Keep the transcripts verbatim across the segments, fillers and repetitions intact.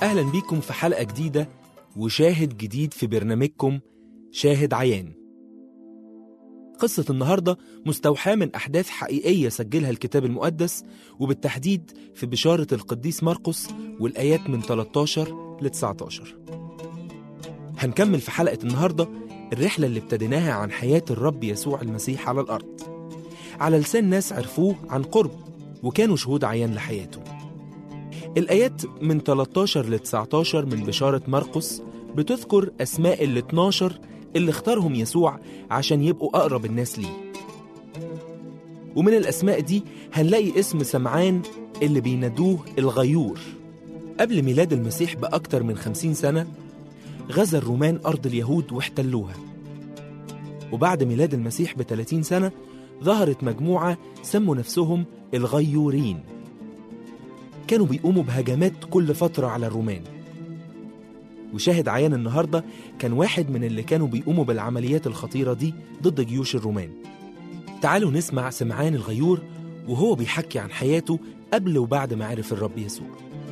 أهلا بيكم في حلقة جديدة وشاهد جديد في برنامجكم شاهد عيان. قصة النهاردة مستوحاة من أحداث حقيقية سجلها الكتاب المقدس، وبالتحديد في بشارة القديس مرقس والآيات من ثلاثة عشر ل تسعة عشر. هنكمل في حلقة النهاردة الرحلة اللي ابتديناها عن حياة الرب يسوع المسيح على الأرض، على لسان ناس عرفوه عن قرب وكانوا شهود عيان لحياته. الآيات من ثلاثة عشر ل تسعة عشر من بشارة مرقس بتذكر أسماء ال اثنا عشر اللي اختارهم يسوع عشان يبقوا أقرب الناس ليه. ومن الأسماء دي هنلاقي اسم سمعان اللي بينادوه الغيور. قبل ميلاد المسيح بأكتر من خمسين سنة غزا الرومان أرض اليهود واحتلوها، وبعد ميلاد المسيح بثلاثين سنة ظهرت مجموعة سموا نفسهم الغيورين. كانوا بيقوموا بهجمات كل فترة على الرومان، وشاهد عيان النهاردة كان واحد من اللي كانوا بيقوموا بالعمليات الخطيرة دي ضد جيوش الرومان. تعالوا نسمع سمعان الغيور وهو بيحكي عن حياته قبل وبعد ما عرف الرب يسوع.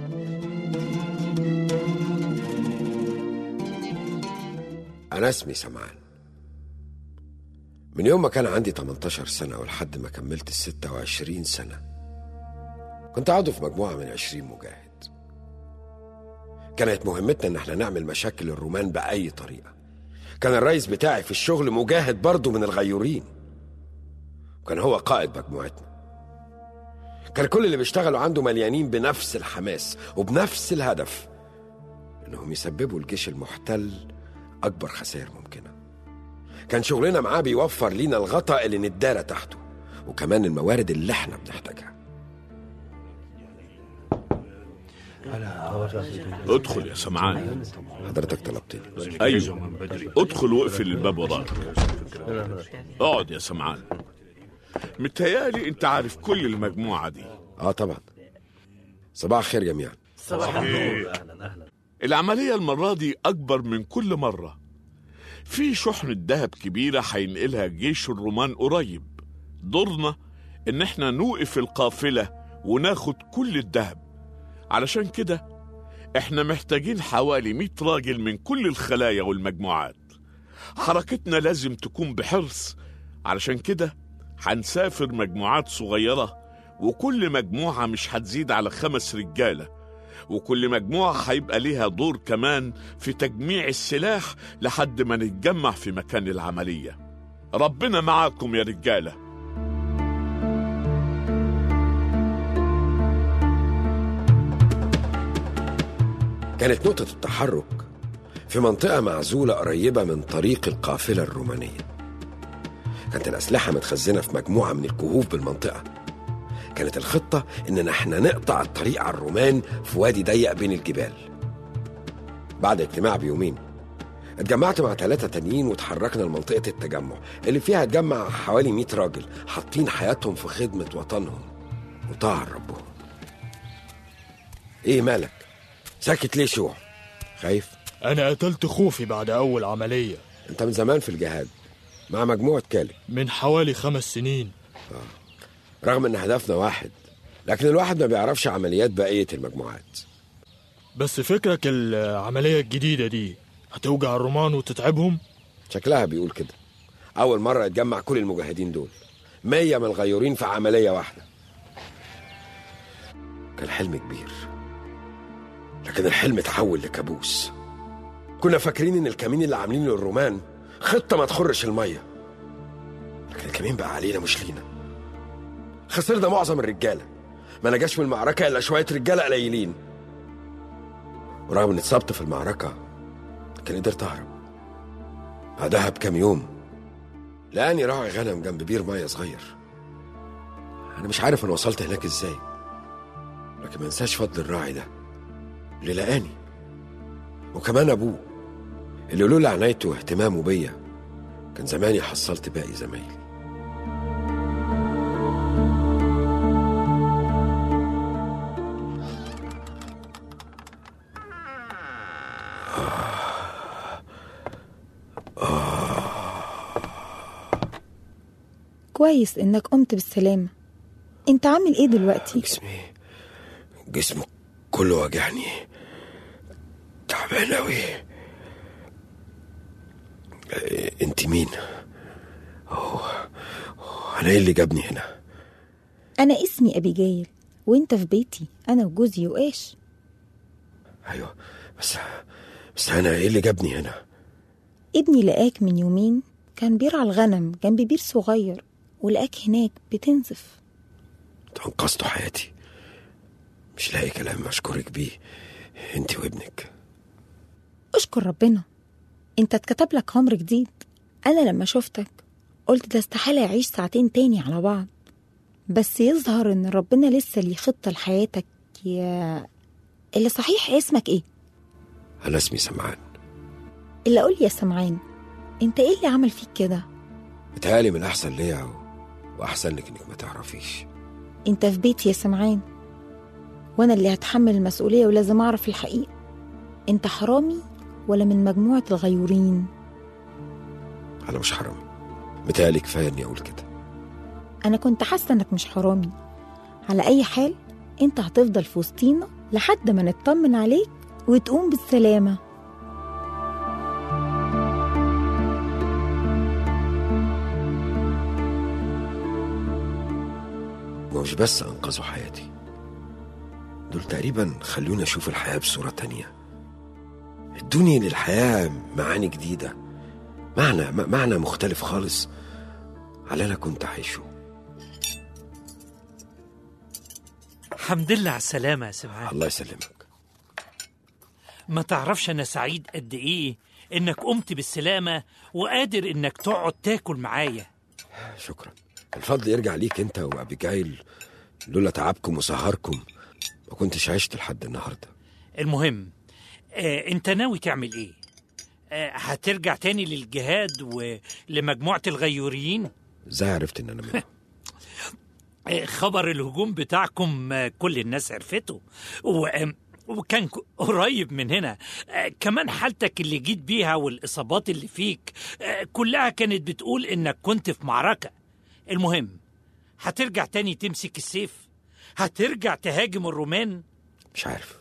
أنا اسمي سمعان. من يوم ما كان عندي ثمانية عشر سنة ولحد ما كملت ستة وعشرين سنة كنت عضو في مجموعة من عشرين مجاهد. كانت مهمتنا ان احنا نعمل مشاكل الرومان بأي طريقة. كان الرئيس بتاعي في الشغل مجاهد برضو من الغيورين، وكان هو قائد مجموعتنا. كان كل اللي بيشتغلوا عنده مليانين بنفس الحماس وبنفس الهدف، انهم يسببوا الجيش المحتل اكبر خسائر ممكنة. كان شغلنا معاه بيوفر لينا الغطاء اللي ندارة تحته، وكمان الموارد اللي احنا بنحتاجها. ادخل يا سمعان. حضرتك طلبتني. ايوه، ادخل واقفل الباب وراك. اقعد يا سمعان. متهيالي انت عارف كل المجموعة دي. اه طبعا. صباح الخير جميعا. صباح النور. العملية المرة دي اكبر من كل مرة. في شحنة ذهب كبيرة هينقلها جيش الرومان قريب. دورنا ان احنا نوقف القافلة وناخد كل الذهب. علشان كده احنا محتاجين حوالي مئة راجل من كل الخلايا والمجموعات. حركتنا لازم تكون بحرص، علشان كده هنسافر مجموعات صغيرة، وكل مجموعة مش هتزيد على خمس رجالة، وكل مجموعة هيبقى ليها دور كمان في تجميع السلاح لحد ما نتجمع في مكان العملية. ربنا معاكم يا رجالة. كانت نقطة التحرك في منطقة معزولة قريبة من طريق القافلة الرومانية. كانت الأسلحة متخزنة في مجموعة من الكهوف بالمنطقة. كانت الخطة إننا احنا نقطع الطريق على الرومان في وادي ضيق بين الجبال. بعد اجتماع بيومين اتجمعت مع ثلاثة تانيين وتحركنا لمنطقة التجمع اللي فيها اتجمع حوالي مئة راجل حاطين حياتهم في خدمة وطنهم وطاعة ربهم. ايه مالك؟ ساكت ليه شو؟ خايف؟ أنا قتلت خوفي بعد أول عملية. أنت من زمان في الجهاد مع مجموعة كالب؟ من حوالي خمس سنين. آه. رغم أن هدفنا واحد، لكن الواحد ما بيعرفش عمليات بقية المجموعات. بس فكرك العملية الجديدة دي هتوجع الرومان وتتعبهم؟ شكلها بيقول كده. أول مرة يتجمع كل المجاهدين دول مية من الغيورين في عملية واحدة. كان حلم كبير، لكن الحلم تحول لكابوس. كنا فاكرين ان الكمين اللي عاملينه للرومان خطة ما تخرش المية، لكن الكمين بقى علينا مش لينا. خسرنا معظم الرجالة، ما نجاش من المعركة الا شوية رجالة قليلين. ورغم ان اتصبت في المعركة لكن قدرت اهرب. بعدها بكام يوم لقاني راعي غنم جنب بير مية صغير. انا مش عارف انا وصلت هناك ازاي، لكن ما انساش فضل الراعي ده اللي لقاني، وكمان أبوه اللي لولا عنايته واهتمامه بيا كان زماني حصلت باقي زمايلي. كويس إنك قمت بالسلامة. أنت عامل إيه دلوقتي؟ جسمي جسمي كله وجعني، تعبان أوي. انت مين؟ أوه. أنا إيه اللي جابني هنا؟ أنا اسمي أبيجايل، وإنت في بيتي أنا وجوزي يؤاش. أيوة، بس بس أنا إيه اللي جابني هنا؟ ابني لقاك من يومين كان بيرعى الغنم جنب بير صغير، ولقاك هناك بتنزف. انقذتوا حياتي، مش لاقي كلام أشكرك بيه انت وابنك. أشكر ربنا، انت اتكتب لك عمر جديد. أنا لما شفتك قلت ده استحالة يعيش ساعتين تاني على بعض، بس يظهر ان ربنا لسه ليه خطة لحياتك. يا اللي صحيح اسمك ايه؟ أنا اسمي سمعان. اللي قول يا سمعان، انت ايه اللي عمل فيك كده؟ متهيألي من أحسن ليا و... وأحسن لك إنك ما تعرفيش. انت في بيتي يا سمعان، وانا اللي هتحمل المسؤولية ولازم اعرف الحقيقة. انت حرامي ولا من مجموعة الغيورين؟ أنا مش حرامي، متهيألي كفاية إني أقول كده. انا كنت حاسة انك مش حرامي. على اي حال انت هتفضل في وسطينا لحد ما نطمن عليك وتقوم بالسلامة. مش بس أنقذوا حياتي، دول تقريبا خلوني أشوف الحياة بصورة تانية، ادوني للحياة معاني جديدة، معنى معنى مختلف خالص على أنا كنت عايشه. الحمد لله على السلامة يا سمعان. الله يسلمك. ما تعرفش أنا سعيد قد إيه إنك قمت بالسلامة وقادر إنك تقعد تاكل معايا. شكرا، الفضل يرجع ليك أنت وأبيجايل، لولا تعبكم وسهركم ما كنتش عشت لحد النهاردة. المهم آه، أنت ناوي تعمل إيه؟ آه، هترجع تاني للجهاد ولمجموعة الغيوريين؟ إزاي عرفت إن أنا منهم؟ آه، خبر الهجوم بتاعكم آه، كل الناس عرفته و... آه، وكان ك- قريب من هنا. آه، كمان حالتك اللي جيت بيها والإصابات اللي فيك آه، كلها كانت بتقول إنك كنت في معركة. المهم هترجع تاني تمسك السيف؟ هترجع تهاجم الرومان؟ مش عارف،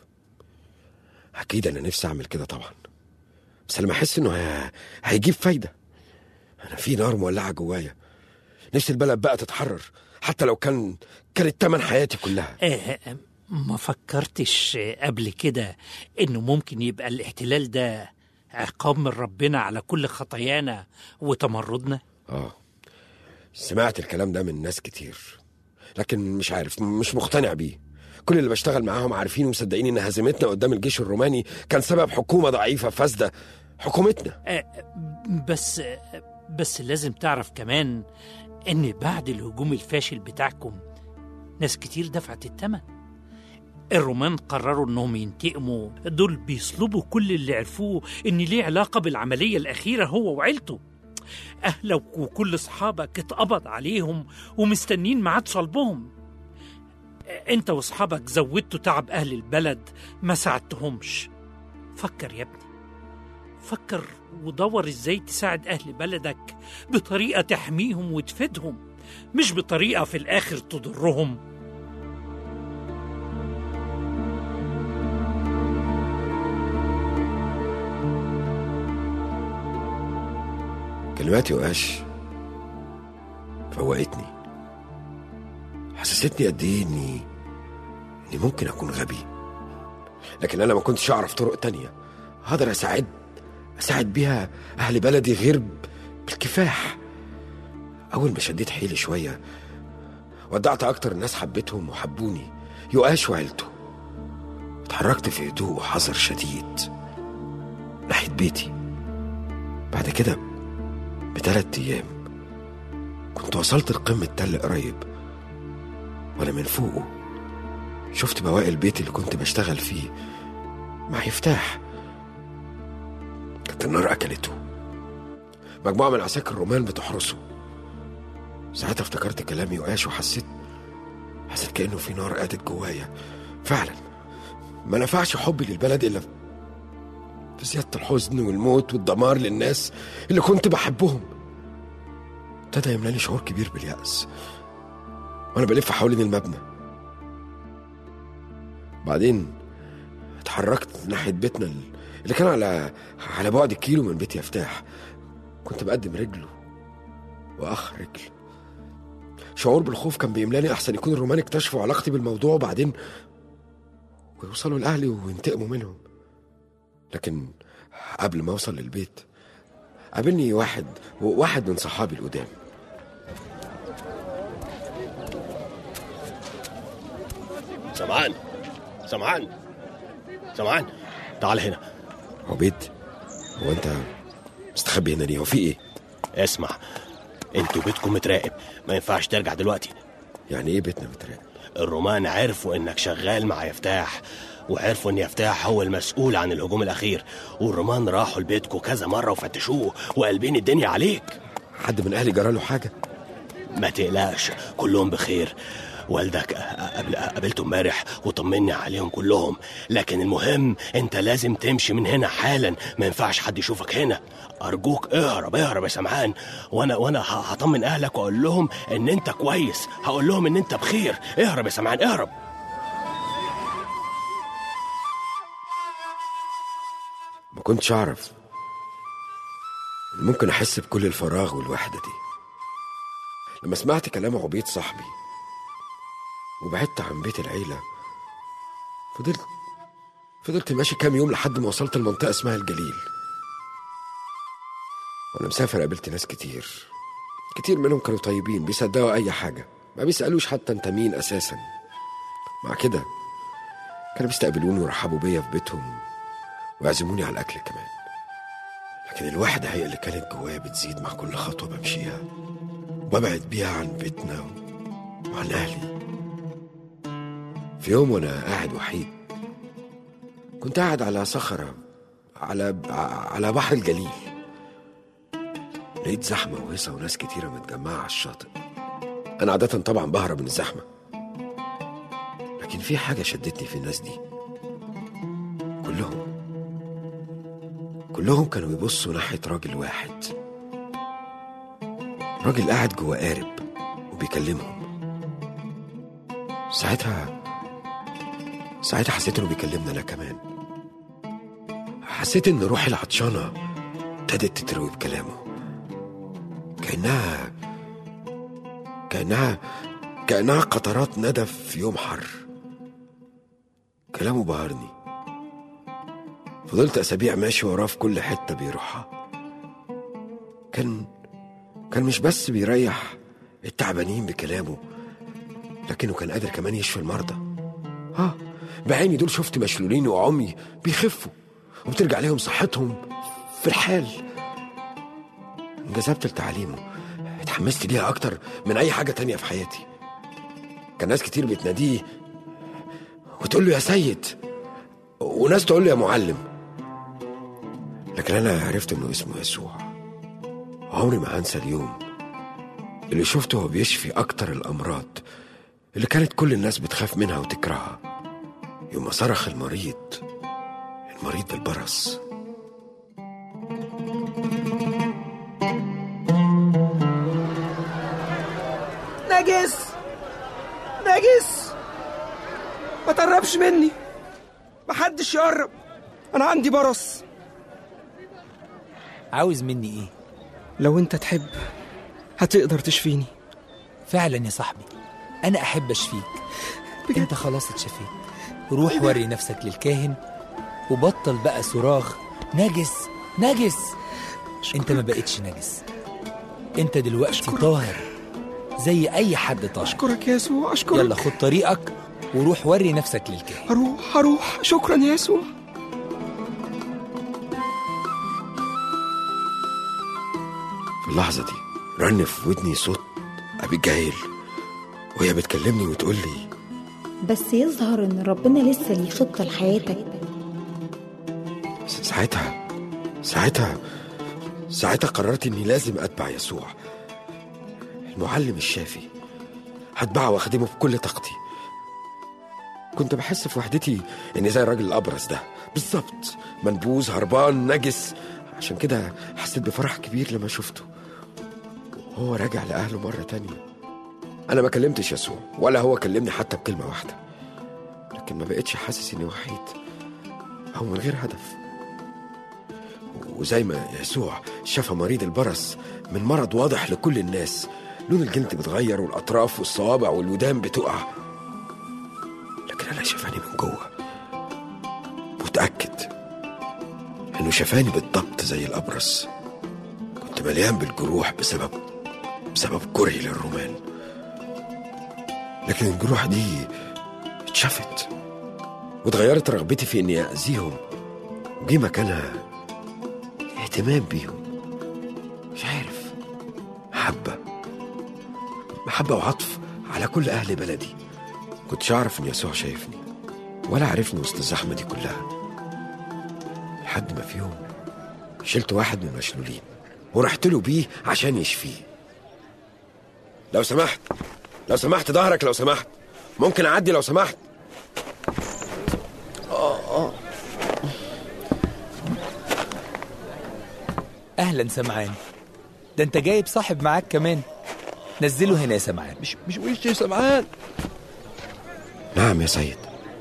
أكيد أنا نفسي أعمل كده طبعا، بس لما أحس إنه ه... هيجيب فايدة. أنا في نار مولعة جوايا، نفسي البلد بقى تتحرر، حتى لو كان كانت تمن حياتي كلها. آه آه، ما فكرتش آه، قبل كده إنه ممكن يبقى الاحتلال ده عقاب من ربنا على كل خطايانا وتمردنا؟ آه، سمعت الكلام ده من ناس كتير، لكن مش عارف، مش مقتنع بيه. كل اللي بشتغل معاهم عارفين ومصدقين إن هزيمتنا قدام الجيش الروماني كان سبب حكومة ضعيفة فاسدة، حكومتنا. آه، بس آه، بس لازم تعرف كمان إن بعد الهجوم الفاشل بتاعكم ناس كتير دفعت الثمن. الرومان قرروا إنهم ينتقموا، دول بيصلبوا كل اللي عرفوه إن ليه علاقة بالعملية الأخيرة هو وعيلته. أهلك وكل أصحابك اتقبض عليهم ومستنين ميعاد صلبهم. أنت وأصحابك زودتوا تعب أهل البلد، ما ساعدتهمش. فكر يا ابني، فكر ودور إزاي تساعد أهل بلدك بطريقة تحميهم وتفيدهم، مش بطريقة في الآخر تضرهم. كلمات يؤاش فوقتني، حسستني قد ايه اني اني ممكن اكون غبي، لكن انا ما كنتش اعرف طرق تانية هقدر اساعد اساعد بيها اهل بلدي غير بالكفاح. اول ما شديت حيلي شوية ودعت اكتر الناس حبيتهم وحبوني، يؤاش وعيلته. اتحركت في هدوء وحذر شديد ناحية بيتي. بعد كده بثلاث ايام كنت وصلت لقمة تل قريب، وانا من فوقه شفت بواقي البيت اللي كنت بشتغل فيه مع يفتاح. كانت النار اكلته، مجموعة من عساكر الرومان بتحرسه. ساعتها افتكرت كلام يؤاش وحسيت حسيت كأنه في نار قادت جوايا فعلا. ما نفعش حبي للبلد الا في زيادة الحزن والموت والدمار للناس اللي كنت بحبهم. ابتدى يملاني شعور كبير باليأس وانا بلف حوالين المبنى. بعدين اتحركت ناحية بيتنا اللي كان على على بعد كيلو من بيت يفتاح. كنت بقدم رجله وأخ رجل. شعور بالخوف كان بيملاني، أحسن يكون الرومان اكتشفوا علاقتي بالموضوع وبعدين ويوصلوا لأهلي وينتقموا منهم. لكن قبل ما أوصل للبيت قابلني واحد واحد من صحابي القدام. سمعان سمعان سمعان تعال هنا. عبيد، هو أنت مستخبي هنا ليه؟ وفي إيه؟ اسمع، انتوا بيتكم متراقب، ما ينفعش ترجع دلوقتي. يعني إيه بيتنا متراقب؟ الرومان عرفوا انك شغال مع يفتاح، وعرفوا ان يفتاح هو المسؤول عن الهجوم الاخير، والرومان راحوا لبيتكم كذا مره وفتشوه وقلبين الدنيا عليك. حد من اهلي جراله حاجه؟ ما تقلقش، كلهم بخير. والدك قبل قابلته امبارح وطمني عليهم كلهم، لكن المهم انت لازم تمشي من هنا حالا، ما ينفعش حد يشوفك هنا. ارجوك اهرب اهرب يا سمعان، وانا وانا هطمن اهلك واقول لهم ان انت كويس، هقول لهم ان انت بخير. اهرب يا سمعان اهرب. ما كنتش اعرف ممكن احس بكل الفراغ والوحده دي. لما سمعت كلام عبيد صاحبي وبعدت عن بيت العيله، فضلت فضلت ماشي كام يوم لحد ما وصلت لمنطقه اسمها الجليل. وانا مسافر قابلت ناس كتير كتير منهم كانوا طيبين، بيصدقوا اي حاجه، ما بيسالوش حتى انت مين اساسا. مع كده كانوا بيستقبلوني ورحبوا بيا في بيتهم ويعزموني على الاكل كمان. لكن الوحده هي اللي كانت جوايا بتزيد مع كل خطوه بمشيها وببعد بيها عن بيتنا وعن اهلي. في يوم وانا قاعد وحيد، كنت قاعد على صخره على على بحر الجليل، لقيت زحمه وهيصه وناس كتيره متجمعه على الشاطئ. انا عاده طبعا بهرب من الزحمه، لكن في حاجه شدتني في الناس دي. كلهم كلهم كانوا بيبصوا ناحيه راجل واحد، راجل قاعد جوه قارب وبيكلمهم. ساعتها ساعتها حسيت انه بيكلمنا انا كمان. حسيت ان روحي العطشانه ابتدت تتروي بكلامه، كأنها كأنها كأنها قطرات ندى في يوم حر. كلامه بهرني. فضلت أسابيع ماشي وراه في كل حتة بيروحها. كان كان مش بس بيريح التعبانين بكلامه، لكنه كان قادر كمان يشفي المرضى. ها بعيني دول شفت مشلولين وعمي بيخفوا وبترجع لهم صحتهم في الحال. انجذبت لتعليمه، اتحمست ليها أكتر من أي حاجة تانية في حياتي. كان ناس كتير بتناديه وتقول له يا سيد، وناس تقول له يا معلم، لكن أنا عرفت إنه اسمه يسوع. عمري ما هنسى اليوم اللي شفته هو بيشفي أكتر الأمراض اللي كانت كل الناس بتخاف منها وتكرهها. يوم ما صرخ المريض المريض بالبرص. نجس نجس، ما تقربش مني، محدش يقرب، انا عندي برص. عاوز مني ايه؟ لو انت تحب هتقدر تشفيني. فعلا يا صاحبي، انا احب اشفيك بجد. انت خلاص اتشفيت، روح بجد. وري نفسك للكاهن وبطل بقى صراخ نجس نجس. شكرك. انت ما بقتش نجس، انت دلوقتي أشكرك. طاهر زي اي حد طاهر. اشكرك يا يسوع، اشكرك. يلا خد طريقك وروح وري نفسك للكاهن. هروح هروح شكرا يا يسوع. في اللحظة دي رن في ودني صوت أبيجايل وهي بتكلمني وتقول لي بس يظهر ان ربنا لسه ليه خطة لحياتك. ساعتها ساعتها ساعتها قررت اني لازم اتبع يسوع المعلم الشافي. هتبعه واخدمه بكل طاقتي. كنت بحس في وحدتي اني زي الراجل الابرص ده بالظبط، منبوذ هربان نجس. عشان كده حسيت بفرح كبير لما شفته وهو راجع لأهله مرة تانية. أنا ما كلمتش يسوع ولا هو كلمني حتى بكلمة واحدة، لكن ما بقتش حاسس إني وحيد أو من غير هدف. وزي ما يسوع شفى مريض البرص من مرض واضح لكل الناس، لون الجلد بتغير والأطراف والصوابع والودان بتقع، لكن أنا شفاني من جوه. متأكد إنه شفاني بالضبط زي الأبرص. كنت مليان بالجروح بسبب بسبب كرهي للرومان، لكن الجروح دي اتشفت واتغيرت رغبتي في إني أذيهم، وجي مكانها اهتمام بيهم. مش عارف، محبة محبة وعطف على كل أهل بلدي. كنتش أعرف إن يسوع شايفني ولا عرفني وسط الزحمة دي كلها، لحد ما في يوم شلت واحد من المشلولين ورحت له بيه عشان يشفيه. لو سمحت لو سمحت ظهرك، لو سمحت ممكن أعدي لو سمحت. أهلا سمعان، ده أنت جايب صاحب معاك كمان. نزله هنا يا سمعان. مش مش وش يا سمعان. نعم يا سيد.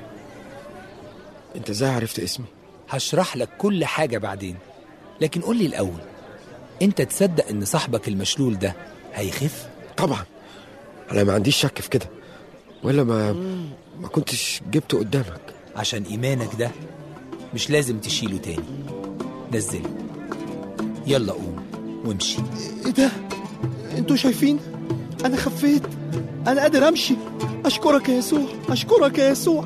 أنت إزاي عرفت اسمي؟ هشرح لك كل حاجة بعدين، لكن قول لي الأول، أنت تصدق إن صاحبك المشلول ده هيخف؟ طبعا، أنا ما عنديش شك في كده، ولا ما ما كنتش جبته قدامك. عشان إيمانك ده مش لازم تشيله تاني. نزله، يلا قوم وامشي. ايه ده؟ انتوا شايفين؟ انا خفيت، انا قادر امشي. اشكرك يا يسوع، اشكرك يا يسوع.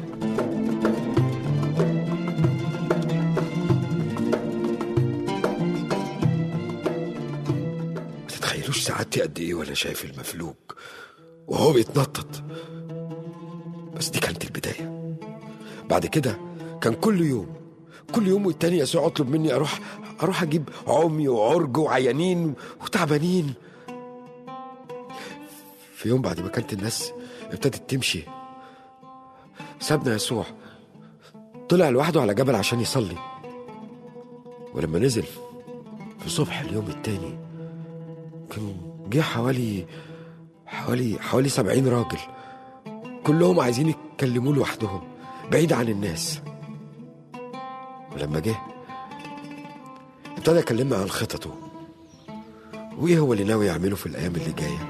ما تتخيلوش سعادتي قد ايه وانا شايف المفلوج وهو بيتنطط. بس دي كانت البداية. بعد كده كان كل يوم كل يوم والتاني يسوع اطلب مني اروح اروح اجيب عمي وعرج وعيانين وتعبانين. في يوم بعد ما كانت الناس ابتدت تمشي، سابنا يسوع، طلع لوحده على جبل عشان يصلي. ولما نزل في صبح اليوم التاني كان جه حوالي حوالي حوالي سبعين راجل، كلهم عايزين يتكلموا لوحدهم بعيد عن الناس. ولما جه ابتدى يكلمنا عن خططه وايه هو اللي ناوي يعمله في الايام اللي جايه.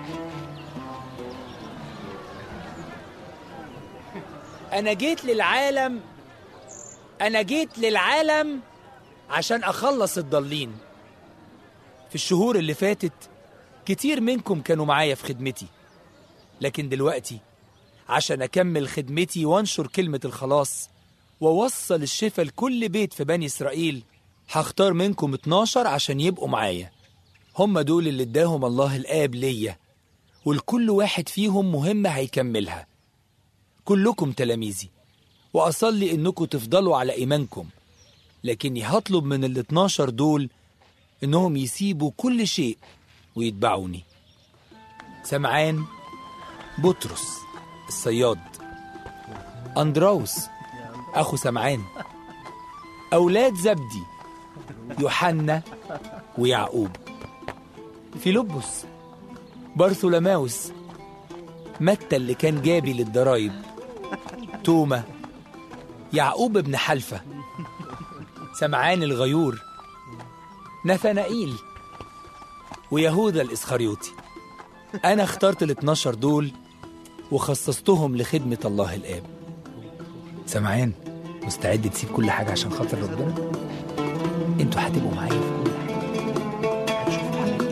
أنا جيت للعالم أنا جيت للعالم عشان أخلص الضالين. في الشهور اللي فاتت كتير منكم كانوا معايا في خدمتي، لكن دلوقتي عشان أكمل خدمتي وانشر كلمة الخلاص ووصل الشفاء لكل بيت في بني إسرائيل، هختار منكم اتناشر عشان يبقوا معايا. هم دول اللي اداهم الله الآب ليا، والكل واحد فيهم مهمة هيكملها. كلكم تلاميذي، وأصلي إنكم تفضلوا على إيمانكم، لكني هطلب من الاتناشر دول إنهم يسيبوا كل شيء ويتبعوني. سمعان، بطرس الصياد، أندراوس أخو سمعان، أولاد زبدي يوحنا ويعقوب، فيلبس، برثولماوس، متى اللي كان جابي للضرايب، توما، يعقوب ابن حلفة، سمعان الغيور، نثنائيل، ويهوذا الإسخريوطي. أنا اخترت الاتناشر دول وخصصتهم لخدمة الله الآب. سمعان، مستعد تسيب كل حاجة عشان خاطر ربنا؟ انتوا هتبقوا معايا في كل حاجة، هتشوفوا حاجة.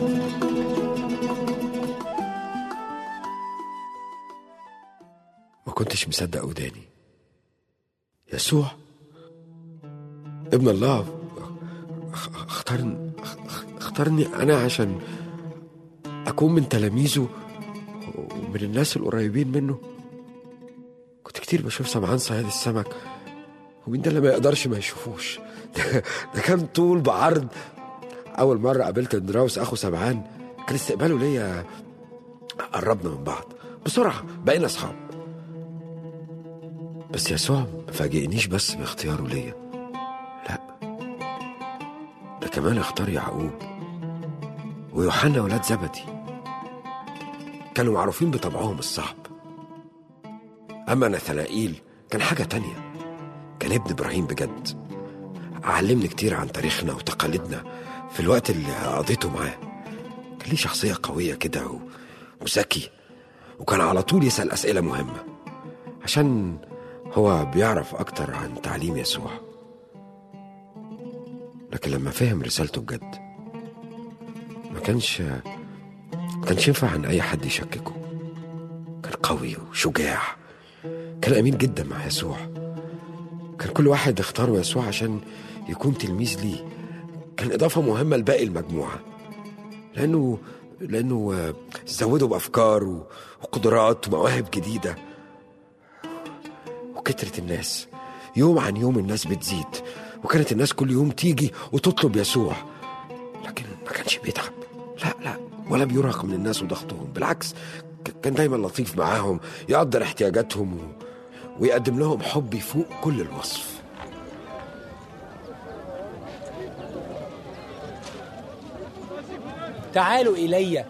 ما كنتش مصدق وداني. يسوع ابن الله اختارني اختارني انا عشان اكون من تلاميذه ومن الناس القريبين منه. كنت كتير بشوف سمعان صياد السمك، ومين ده اللي ما يقدرش ما يشوفوش؟ ده, ده كان طول بعرض. اول مره قابلت اندراوس اخو سمعان كان استقباله ليا، قربنا من بعض بسرعه، بقينا اصحاب. بس يسوع ما فاجئنيش بس باختياره ليا، لا، ده كمان اختار يعقوب ويوحنا ولاد زبدي، كانوا معروفين بطبعهم الصعب. أما نثنائيل كان حاجة تانية، كان ابن إبراهيم بجد، علمني كتير عن تاريخنا وتقاليدنا في الوقت اللي قضيته معاه. كان ليه شخصية قوية كده و... وذكي، وكان على طول يسأل أسئلة مهمة عشان هو بيعرف أكتر عن تعليم يسوع. لكن لما فهم رسالته بجد ما كانش ما كانش ينفع ان اي حد يشككه. كان قوي وشجاع، كان امين جدا مع يسوع. كان كل واحد اختاره يسوع عشان يكون تلميذ ليه. كان اضافه مهمه لباقي المجموعه، لانه لانه زودوا بافكار وقدرات ومواهب جديده. وكترت الناس، يوم عن يوم الناس بتزيد، وكانت الناس كل يوم تيجي وتطلب يسوع. لكن ما كانش بيتعب، لا لا ولا بيرهق من الناس وضغطهم. بالعكس كان دايما لطيف معاهم، يقدر احتياجاتهم و... ويقدم لهم حب يفوق كل الوصف. تعالوا إلي،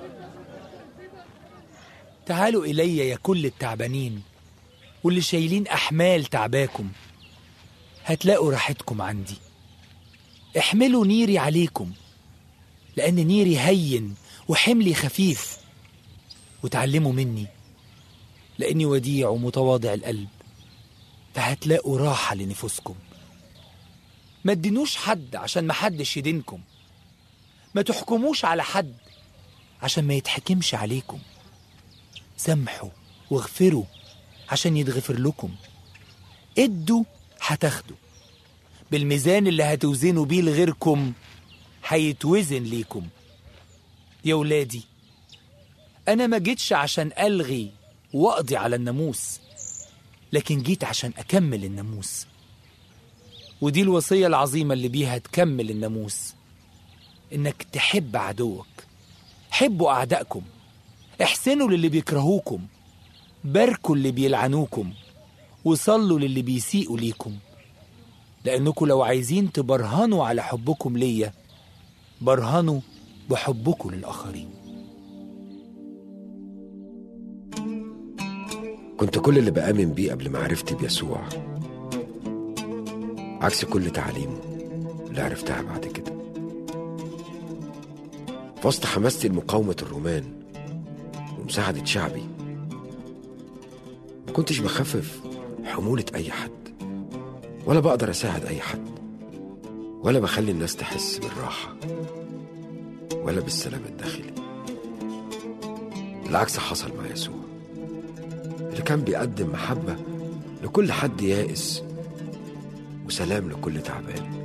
تعالوا إلي يا كل التعبانين واللي شايلين أحمال تعباكم، هتلاقوا راحتكم عندي. احملوا نيري عليكم، لأن نيري هين وحملي خفيف. وتعلموا مني، لأني وديع ومتواضع القلب، فهتلاقوا راحة لنفوسكم. ما تدينوش حد عشان ما حدش يدينكم، ما تحكموش على حد عشان ما يتحكمش عليكم. سامحوا واغفروا عشان يتغفر لكم. ادوا هتاخدوا، بالميزان اللي هتوزنوا بيه لغيركم هيتوزن ليكم. يا ولادي، أنا ما جيتش عشان ألغي وأقضي على الناموس، لكن جيت عشان أكمل الناموس. ودي الوصية العظيمة اللي بيها تكمل الناموس، إنك تحب عدوك، حبوا أعدائكم، احسنوا للي بيكرهوكم، باركوا اللي بيلعنوكم، وصلوا للي بيسيئوا ليكم. لأنكم لو عايزين تبرهنوا على حبكم ليا، برهنوا بحبكم للآخرين. كنت كل اللي بآمن بيه قبل معرفتي بيسوع، عكس كل تعاليمه اللي عرفتها بعد كده. في وسط حماستي لمقاومة الرومان ومساعدة شعبي، ما كنتش بخفف حمولة أي حد، ولا بقدر أساعد أي حد، ولا بخلي الناس تحس بالراحة ولا بالسلام الداخلي. العكس حصل مع يسوع، اللي كان بيقدم محبة لكل حد يائس وسلام لكل تعبان.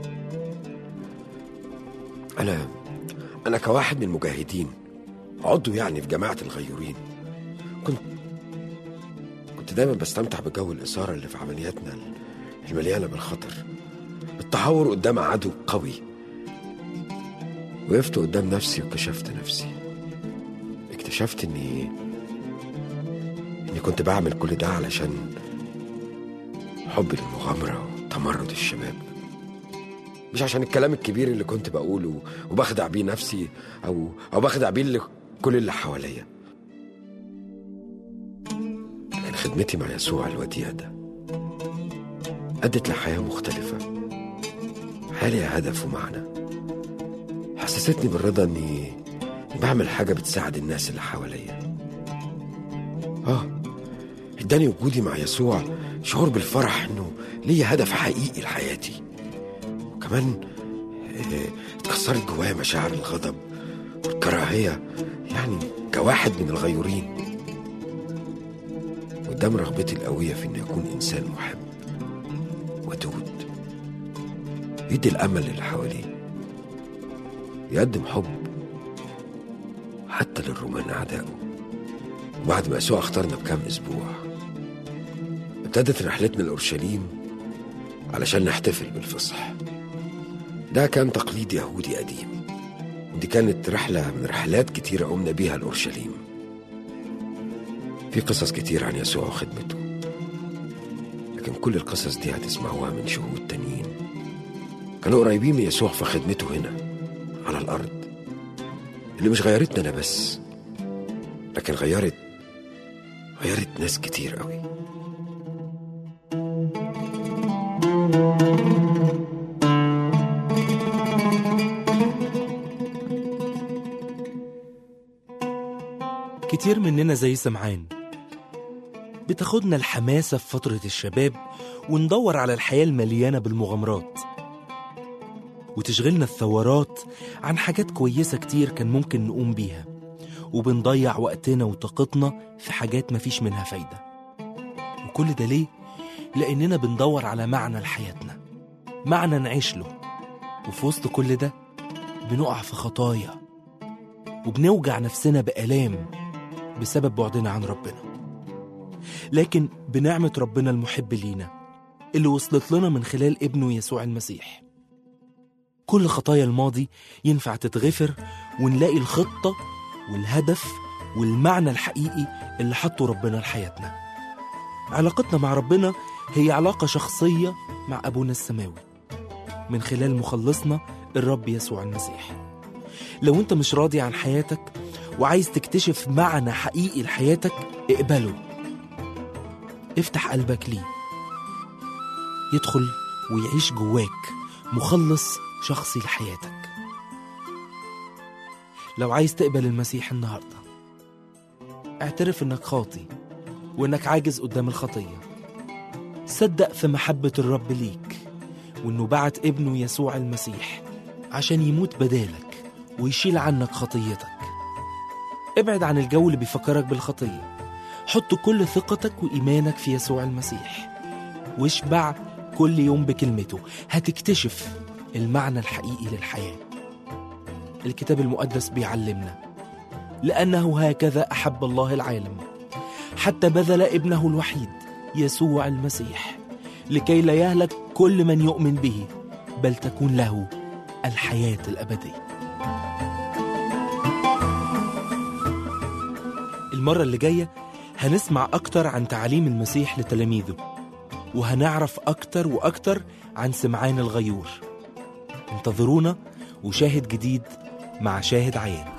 أنا أنا كواحد من المجاهدين، عضو يعني في جماعة الغيورين، كنت كنت دايما بستمتع بجو الإثارة اللي في عملياتنا المليانة بالخطر، التهور قدام عدو قوي. وقفت قدام نفسي وكشفت نفسي، اكتشفت إني إني كنت بعمل كل ده علشان حبي للمغامرة وتمرد الشباب، مش عشان الكلام الكبير اللي كنت بقوله وبخدع بيه نفسي أو أو بخدع بيه كل اللي حواليا. لكن خدمتي مع يسوع الوديع ده أدت لحياة مختلفة، حالية هدف ومعنى، حسستني بالرضا إني بعمل حاجة بتساعد الناس اللي حواليا. آه اداني وجودي مع يسوع شعور بالفرح إنه ليه هدف حقيقي لحياتي. وكمان اتكسرت جوايا مشاعر الغضب والكراهية، يعني كواحد من الغيورين، قدام رغبتي القوية في إني أكون إنسان محب ودود، يدي الأمل اللي حواليه، يقدم حب حتى للرومان أعدائه. وبعد ما يسوع اختارنا بكام أسبوع، ابتدت رحلتنا لأورشليم علشان نحتفل بالفصح. ده كان تقليد يهودي قديم، ودي كانت رحلة من رحلات كتيرة قمنا بيها لأورشليم. في قصص كتير عن يسوع وخدمته، لكن كل القصص دي هتسمعوها من شهود تانيين كانوا قريبين من يسوع في خدمته هنا على الأرض، اللي مش غيرتنا أنا بس، لكن غيرت غيرت ناس كتير قوي. كتير مننا زي سمعان، بتاخدنا الحماسة في فترة الشباب وندور على الحياة المليانة بالمغامرات، وتشغلنا الثورات عن حاجات كويسة كتير كان ممكن نقوم بيها، وبنضيع وقتنا وطاقتنا في حاجات مفيش منها فايدة. وكل ده ليه؟ لأننا بندور على معنى لحياتنا، معنى نعيش له، وفي وسط كل ده بنقع في خطايا وبنوجع نفسنا بآلام بسبب بعدنا عن ربنا. لكن بنعمة ربنا المحب لينا اللي وصلت لنا من خلال ابنه يسوع المسيح، كل خطايا الماضي ينفع تتغفر، ونلاقي الخطة والهدف والمعنى الحقيقي اللي حطه ربنا لحياتنا. علاقتنا مع ربنا هي علاقة شخصية مع أبونا السماوي من خلال مخلصنا الرب يسوع المسيح. لو انت مش راضي عن حياتك وعايز تكتشف معنى حقيقي لحياتك، اقبله، افتح قلبك ليه، يدخل ويعيش جواك مخلص شخصي لحياتك. لو عايز تقبل المسيح النهاردة، اعترف انك خاطي وانك عاجز قدام الخطية. صدق في محبة الرب ليك، وانه بعت ابنه يسوع المسيح عشان يموت بدالك ويشيل عنك خطيتك. ابعد عن الجو اللي بيفكرك بالخطية، حط كل ثقتك وإيمانك في يسوع المسيح، واشبع كل يوم بكلمته. هتكتشف المعنى الحقيقي للحياة. الكتاب المقدس بيعلمنا لأنه هكذا أحب الله العالم حتى بذل ابنه الوحيد يسوع المسيح، لكي لا يهلك كل من يؤمن به، بل تكون له الحياة الأبدية. المرة اللي جاية هنسمع أكتر عن تعليم المسيح لتلاميذه، وهنعرف أكتر وأكتر عن سمعان الغيور. انتظرونا وشاهد جديد مع شاهد عيان.